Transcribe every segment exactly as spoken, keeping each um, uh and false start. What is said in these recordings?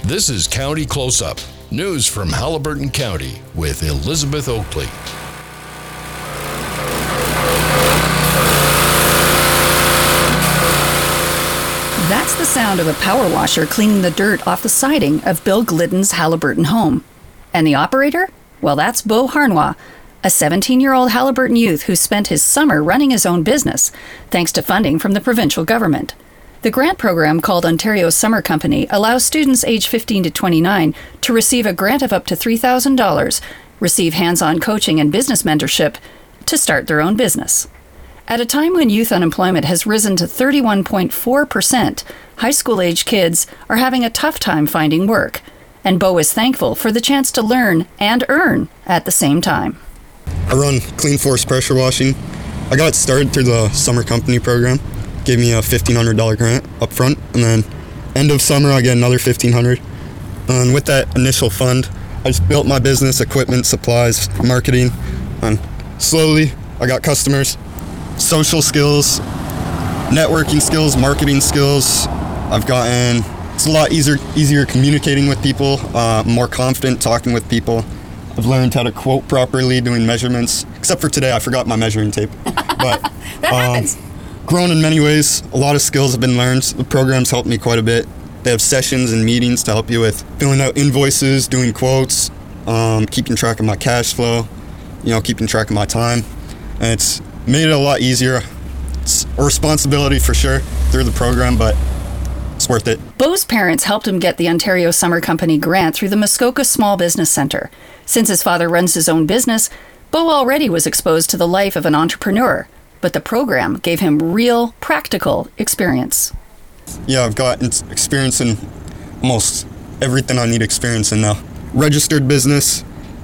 This is County Close-Up, news from Haliburton County with Elizabeth Oakley. That's the sound of a power washer cleaning the dirt off the siding of Bill Glidden's Haliburton home. And the operator? Well, that's Beau Harnois, a seventeen-year-old Haliburton youth who spent his summer running his own business, thanks to funding from the provincial government. The grant program called Ontario Summer Company allows students aged fifteen to twenty-nine to receive a grant of up to three thousand dollars, receive hands-on coaching and business mentorship to start their own business. At a time when youth unemployment has risen to thirty-one point four percent, high school-age kids are having a tough time finding work, and Beau is thankful for the chance to learn and earn at the same time. I run Clean Force Pressure Washing. I got started through the Summer Company program. Gave me a fifteen hundred dollars grant up front, and then end of summer I get another fifteen hundred dollars. And with that initial fund, I just built my business, equipment, supplies, marketing, and slowly I got customers, social skills, networking skills, marketing skills. I've gotten, it's a lot easier easier communicating with people, uh, more confident talking with people. I've learned how to quote properly, doing measurements, except for today I forgot my measuring tape. But that um, happens. Grown in many ways. A lot of skills have been learned. The program's helped me quite a bit. They have sessions and meetings to help you with filling out invoices, doing quotes, um, keeping track of my cash flow, you know, keeping track of my time. And it's made it a lot easier. It's a responsibility for sure through the program, but it's worth it. Beau's parents helped him get the Ontario Summer Company grant through the Muskoka Small Business Centre. Since his father runs his own business, Beau already was exposed to the life of an entrepreneur, but the program gave him real, practical experience. Yeah, I've got experience in almost everything I need experience in now. Registered business.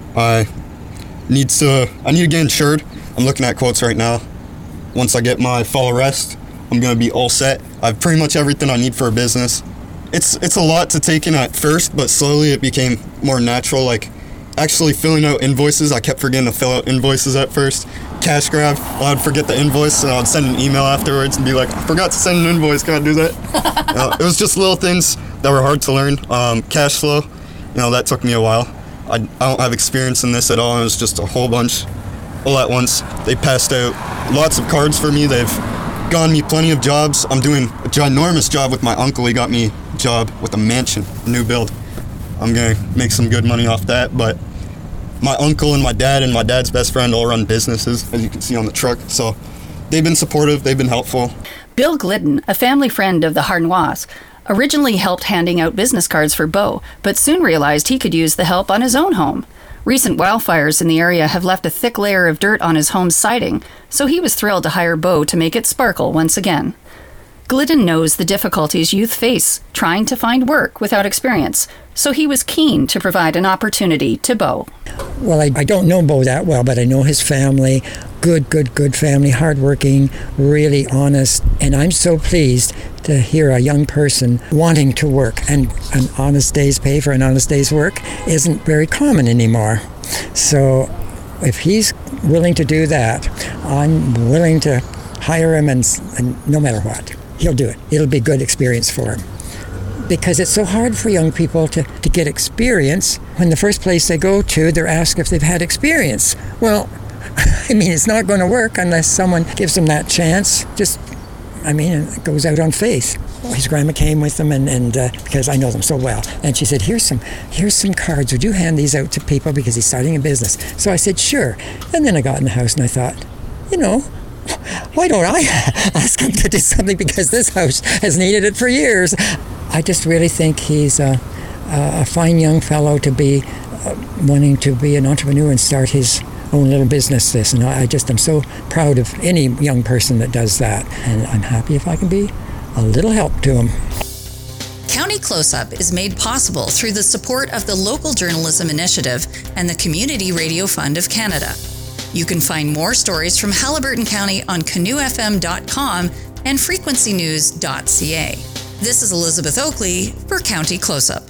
I need to, I need to get insured. I'm looking at quotes right now. Once I get my fall arrest, I'm going to be all set. I have pretty much everything I need for a business. It's it's a lot to take in at first, but slowly it became more natural. Like actually filling out invoices, I kept forgetting to fill out invoices at first. Cash grab, I'd forget the invoice and I'd send an email afterwards and be like, I forgot to send an invoice, can I do that? uh, it was just little things that were hard to learn. Um, cash flow, you know, that took me a while. I, I don't have experience in this at all. It was just a whole bunch all at once. They passed out lots of cards for me. They've gotten me plenty of jobs. I'm doing a ginormous job with my uncle. He got me a job with a mansion, a new build. I'm gonna make some good money off that, but my uncle and my dad and my dad's best friend all run businesses, as you can see on the truck. So they've been supportive, they've been helpful. Bill Glidden, a family friend of the Harnois, originally helped handing out business cards for Beau, but soon realized he could use the help on his own home. Recent wildfires in the area have left a thick layer of dirt on his home's siding, so he was thrilled to hire Beau to make it sparkle once again. Glidden knows the difficulties youth face trying to find work without experience, so he was keen to provide an opportunity to Beau. Well, I, I don't know Beau that well, but I know his family. Good, good, good family, hardworking, really honest. And I'm so pleased to hear a young person wanting to work. And an honest day's pay for an honest day's work isn't very common anymore. So if he's willing to do that, I'm willing to hire him, and, and no matter what, he'll do it. It'll be a good experience for him. Because it's so hard for young people to, to get experience when the first place they go to, they're asked if they've had experience. Well, I mean, it's not going to work unless someone gives them that chance. Just, I mean, it goes out on faith. His grandma came with them, and, and uh, because I know them so well. And she said, here's some here's some cards. Would you hand these out to people because he's starting a business? So I said, sure. And then I got in the house and I thought, you know, why don't I ask him to do something, because this house has needed it for years. I just really think he's a, a fine young fellow to be uh, wanting to be an entrepreneur and start his own little business. This, and I just am so proud of any young person that does that, and I'm happy if I can be a little help to him. County Close-Up is made possible through the support of the Local Journalism Initiative and the Community Radio Fund of Canada. You can find more stories from Haliburton County on canoe f m dot com and frequency news dot c a. This is Elizabeth Oakley for County Close-Up.